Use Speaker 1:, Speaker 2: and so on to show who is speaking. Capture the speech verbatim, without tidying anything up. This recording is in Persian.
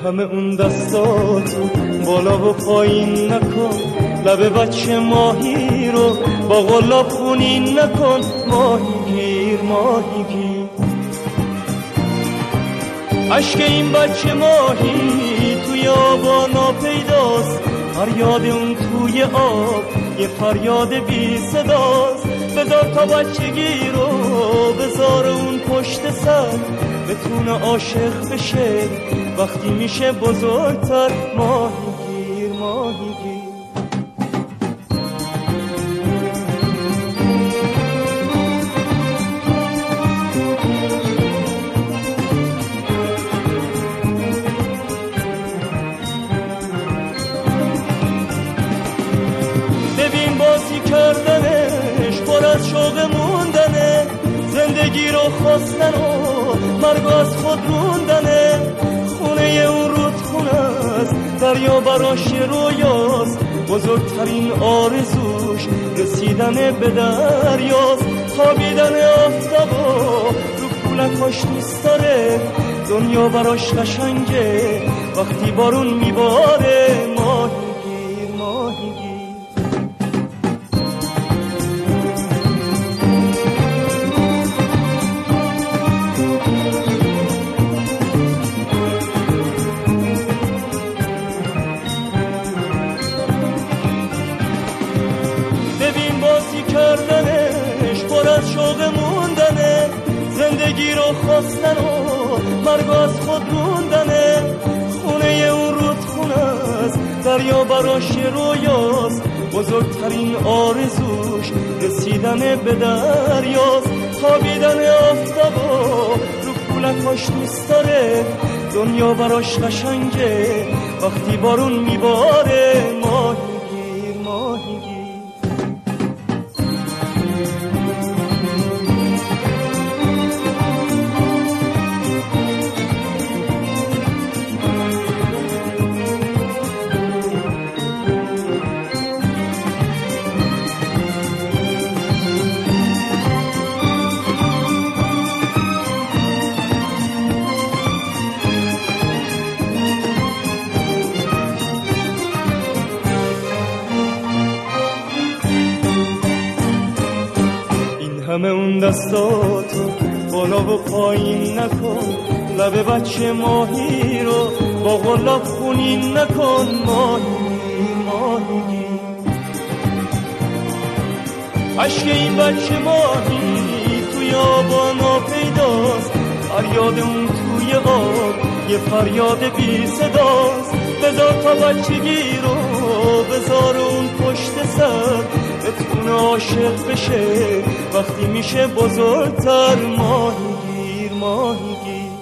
Speaker 1: همه اون دستاتو بالا و پایین نکن، لب بچه ماهی رو با غلاب خونین نکن. ماهی گیر ماهی گیر، عشق این بچه ماهی توی آبا ناپیداست، فریاد اون توی آب یه فریاد بی صداست. بذار تا بچگی رو بذار اون پشت سر، بتونه عاشق بشه وقتی میشه بزرگتر. ماهی گیر ماهی گیر، ببین بازی کردنش پر از شوق موندنه، زندگی رو خواستن و مرگ از خود روندنه. خونه اون رودخونه است، دریا براش رویاست، بزرگترین آرزوش رسیدن به دریاست. خوابیدن آفتابا رو پولکاش دوست داره، دنیا براش قشنگه وقتی بارون میباره. ماهی گیر ماهی گیر، ببین بازی کردنش پر از شوق موندنه، زندگی رو خواستن و مرگ از خود روندنه. خونه اون رودخونه است، دریا براش رویاست، بزرگترین آرزوش رسیدن به دریاست. خوابیدن آفتابا رو پولکاش دوست داره، دنیا براش قشنگه وقتی بارون میباره. ماهی گیر ماهی گیر، همه اون دستاتو بالا و پایین نکن، لب بچه ماهی رو با غلاب خونین نکن. ماهی ماهی، عشق این بچه ماهی توی آبا ناپیداست، فریاد اون توی آب یه فریاد بی صداست. بذار تا بچگی رو بذار اون پشت سر، بتونه عاشق بشه وقتی میشه بزرگتر. ماهی گیر ماهی گیر،